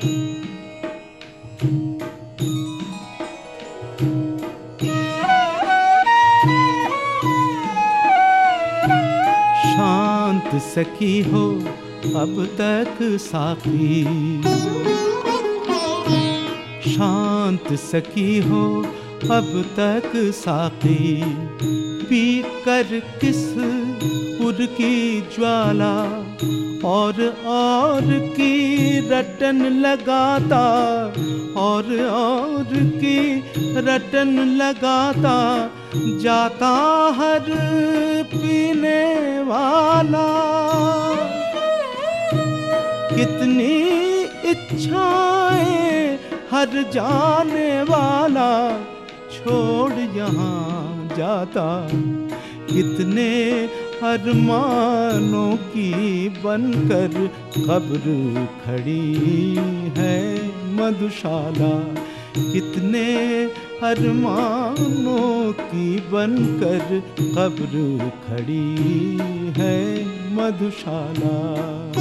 शांत सखी हो अब तक साथी, शांत सखी हो अब तक साथी, पी कर किस उर की ज्वाला और की रटन लगाता, और की रटन लगाता जाता हर पीने वाला। कितनी इच्छाएं हर जाने वाला छोड़ यहाँ जाता, कितने अरमानों की बनकर कब्र खड़ी है मधुशाला, कितने अरमानों की बनकर कब्र खड़ी है मधुशाला।